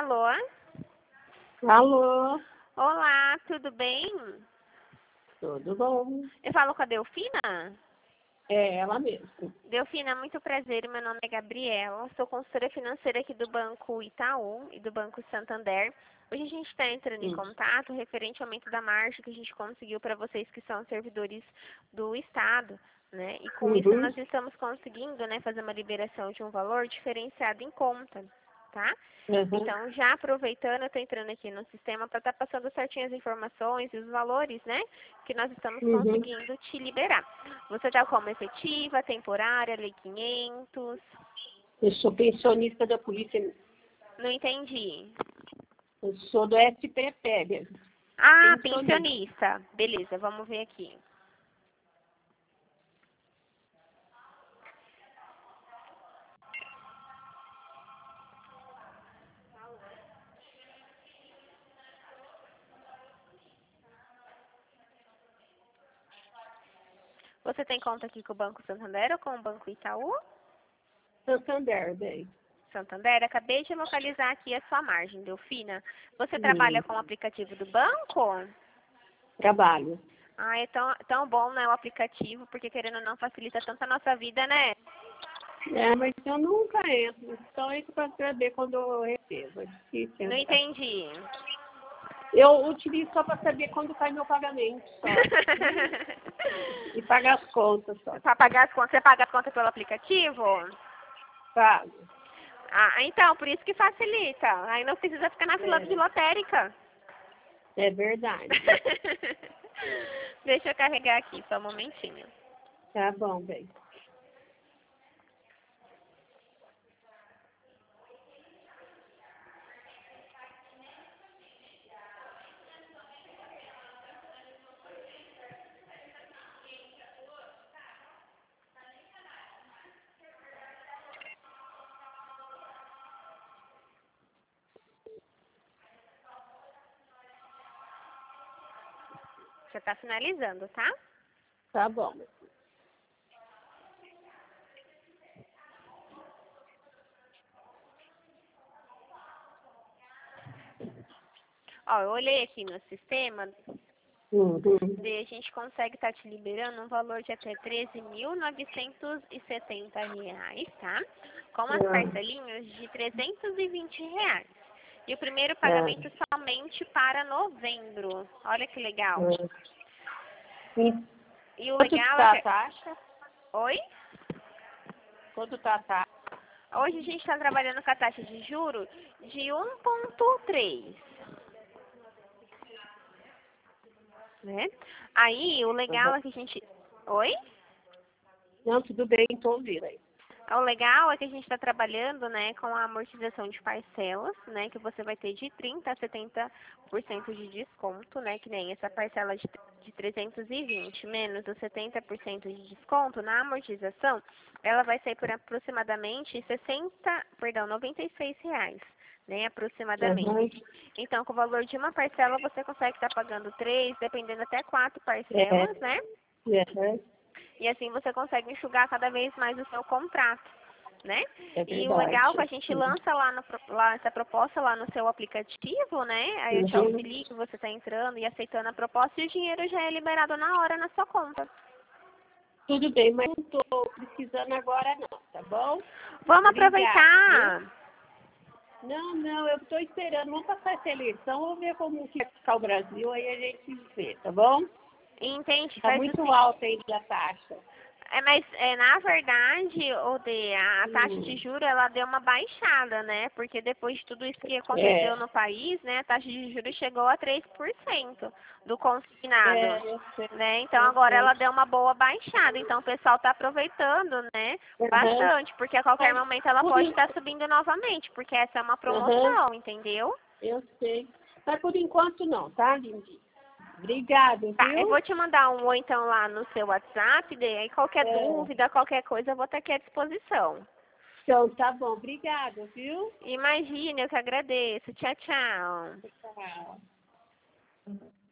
Alô? Alô, Olá, tudo bem? tudo bom? Eu falo com a Delfina? É ela mesmo. Delfina, muito prazer. Meu nome é Gabriela. Sou consultora financeira aqui do Banco Itaú e do Banco Santander. Hoje a gente está entrando em contato referente ao aumento da margem que a gente conseguiu para vocês que são servidores do Estado, né? E com isso nós estamos conseguindo, né, fazer uma liberação de um valor diferenciado em conta, tá? Então, já aproveitando, eu estou entrando aqui no sistema para estar passando certinho as informações e os valores, né, que nós estamos conseguindo te liberar. Você está como efetiva, temporária, lei 500? Eu sou pensionista da polícia. Não entendi. Eu sou do SPP. Ah, pensionista. Beleza, vamos ver aqui. Você tem conta aqui com o Banco Santander ou com o Banco Itaú? Santander, bem. Santander, acabei de localizar aqui a sua margem, Delfina. Você trabalha com o aplicativo do banco? Trabalho. Ah, é tão bom, né, o aplicativo, porque querendo ou não facilita tanto a nossa vida, né? É, mas eu nunca entro. Só entro para saber quando eu recebo. É difícil. Não entendi. Eu utilizo só para saber quando cai meu pagamento, só. E pagar as contas, só. Para pagar as contas, você paga as contas pelo aplicativo? Pago. Ah, então, por isso que facilita. Aí não precisa ficar na fila de lotérica. É verdade. Deixa eu carregar aqui, só um momentinho. Tá bom, bem. Já está finalizando, tá? Tá bom. Ó, eu olhei aqui no sistema, e a gente consegue estar te liberando um valor de até R$13.970, tá? Com as parcelinhas de R$320. E o primeiro pagamento somente para novembro. Olha que legal. E o Quanto legal tá é a taxa? Oi? Quanto tá a taxa? Hoje a gente está trabalhando com a taxa de juros de 1,3. Né? Aí, o legal é que a gente... Oi? Não, tudo bem, estou ouvindo aí. O legal é que a gente está trabalhando, né, com a amortização de parcelas, né, que você vai ter de 30% a 70% de desconto, né, que nem essa parcela de 320 menos os 70% de desconto na amortização, ela vai sair por aproximadamente R$96, né, aproximadamente. Então, com o valor de uma parcela, você consegue estar pagando 3, dependendo até 4 parcelas, né? E assim você consegue enxugar cada vez mais o seu contrato, né? E o legal é que a gente lança lá essa proposta lá no seu aplicativo, né? Aí eu te auxilio que você está entrando e aceitando a proposta e o dinheiro já é liberado na hora na sua conta. Tudo bem, mas não estou precisando agora não, tá bom? Vamos aproveitar. Não, eu estou esperando. Vamos passar essa eleição, vamos ver como que vai ficar o Brasil, aí a gente vê, tá bom? Entende? Está muito alta ainda a taxa. Mas na verdade, a taxa de juros ela deu uma baixada, né? Porque depois de tudo isso que aconteceu no país, né, a taxa de juros chegou a 3% do consignado, né? Então agora ela deu uma boa baixada. Então o pessoal está aproveitando, né? Bastante, porque a qualquer momento ela pode estar subindo novamente, porque essa é uma promoção, entendeu? Eu sei. Mas por enquanto não, tá, Lindy? Obrigada, viu? Tá, eu vou te mandar um oi então lá no seu WhatsApp, daí qualquer dúvida, qualquer coisa, eu vou estar aqui à disposição. Então, tá bom. Obrigada, viu? Imagina, eu que agradeço. Tchau, tchau. Tchau.